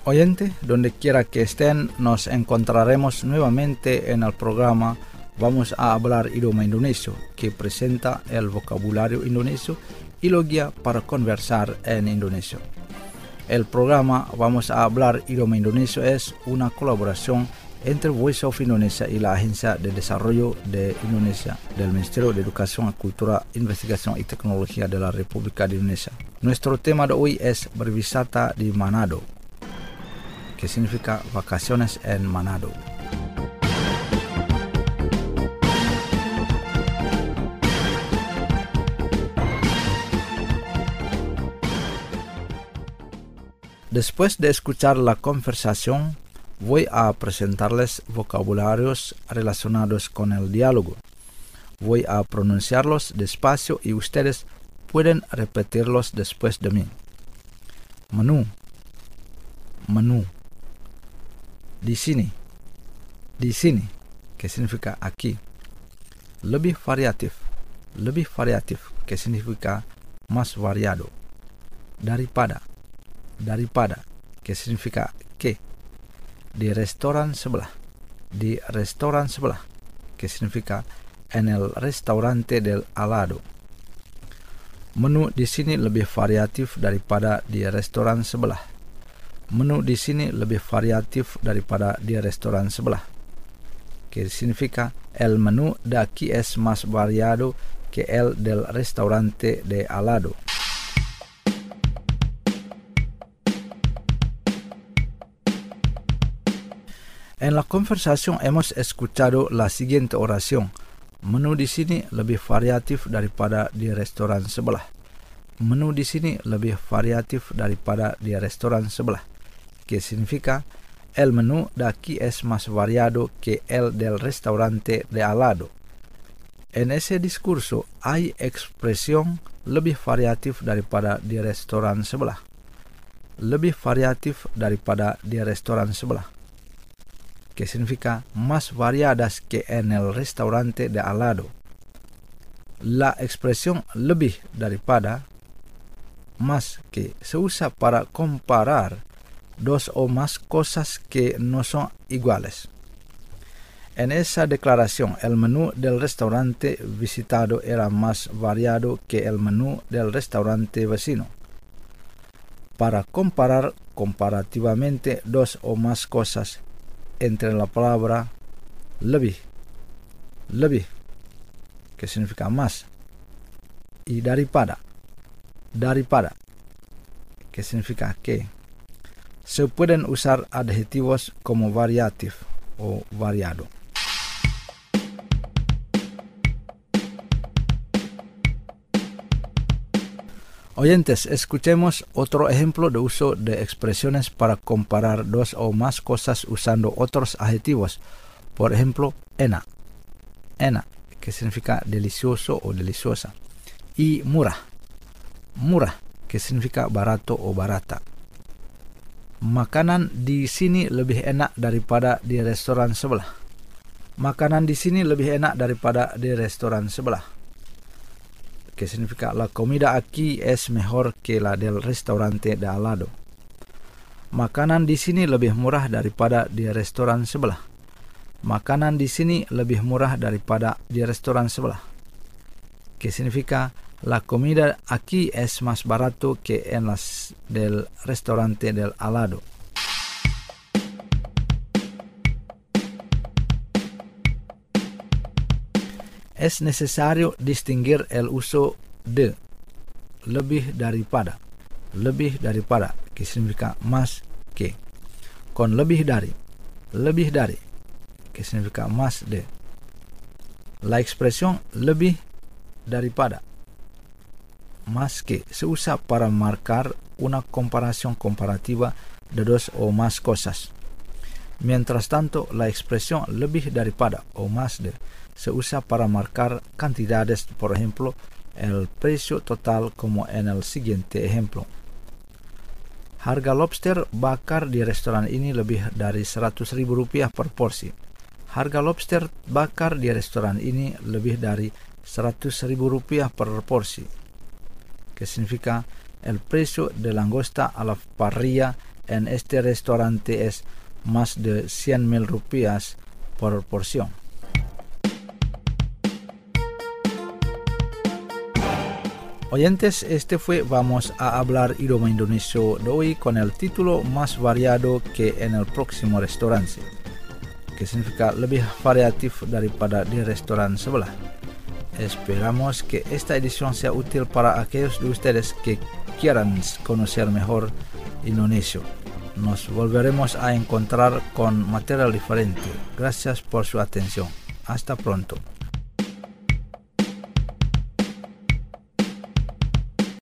Oyente, donde quiera que estén, nos encontraremos nuevamente en el programa Vamos a hablar idioma indonesio, que presenta el vocabulario indonesio y lo guía para conversar en indonesio. El programa Vamos a hablar idioma indonesio es una colaboración entre Voice of Indonesia y la Agencia de Desarrollo de Indonesia del Ministerio de Educación, Cultura, Investigación y Tecnología de la República de Indonesia. Nuestro tema de hoy es Berwisata di Manado, que significa vacaciones en Manado. Después de escuchar la conversación, voy a presentarles vocabularios relacionados con el diálogo. Voy a pronunciarlos despacio y ustedes pueden repetirlos después de mí. Menu, menu. Di sini, que significa aquí. Lebih variatif, que significa más variado. Daripada, que significa que. Di restoran sebelah, que significa en el restaurante del al lado. Menu di sini lebih variatif daripada di restoran sebelah. Menu di sini lebih variatif daripada di restoran sebelah, que significa el menú de aquí es más variado que el del restaurante de al lado. En la conversación hemos escuchado la siguiente oración. Menu di sini lebih variatif daripada di restoran sebelah. Menu di sini lebih variatif daripada di restoran sebelah, que significa el menú de aquí es más variado que el del restaurante de al lado. En ese discurso hay expresión lebih variatif daripada di restoran sebelah. Lebih variatif daripada di restoran sebelah, que significa más variadas que en el restaurante de al lado. La expresión lebih daripada, más que, se usa para comparar dos o más cosas que no son iguales. En esa declaración, el menú del restaurante visitado era más variado que el menú del restaurante vecino. Para comparar comparativamente dos o más cosas, entre la palabra lebih, que significa más, y daripada, que significa que, se pueden usar adjetivos como variatif o variado. Oyentes, escuchemos otro ejemplo de uso de expresiones para comparar dos o más cosas usando otros adjetivos. Por ejemplo, enak, que significa delicioso o deliciosa. Y murah, que significa barato o barata. Makanan di sini lebih enak daripada di restoran sebelah. Makanan di sini lebih enak daripada di restoran sebelah, que significa la comida aquí es mejor que la del restaurante de al lado. Makanan di sini lebih murah daripada di restoran sebelah. Makanan di sini lebih murah daripada di restoran sebelah, que significa la comida aquí es más barato que en las del restaurante del al lado. Es necesario distinguir el uso de lebih daripada, que significa más que, con lebih dari, que significa más de. La expresión lebih daripada, más que, se usa para marcar una comparación comparativa de dos o más cosas. Mientras tanto, la expresión lebih daripada o más de se usa para marcar cantidades, por ejemplo, el precio total como en el siguiente ejemplo. Harga lobster bakar di restoran ini lebih dari Rp100.000 per porsi. Harga lobster bakar di restoran ini lebih dari Rp100.000 per porsi, que significa el precio de langosta a la parrilla en este restaurante es más de 100,000 rupias por porción. Oyentes, este fue Vamos a hablar idioma Indonesia de hoy con el título más variado que en el próximo restaurante, que significa lebih variatif daripada di restoran sebelah. Esperamos que esta edición sea útil para aquellos de ustedes que quieran conocer mejor Indonesia. Nos volveremos a encontrar con material diferente. Gracias por su atención. Hasta pronto.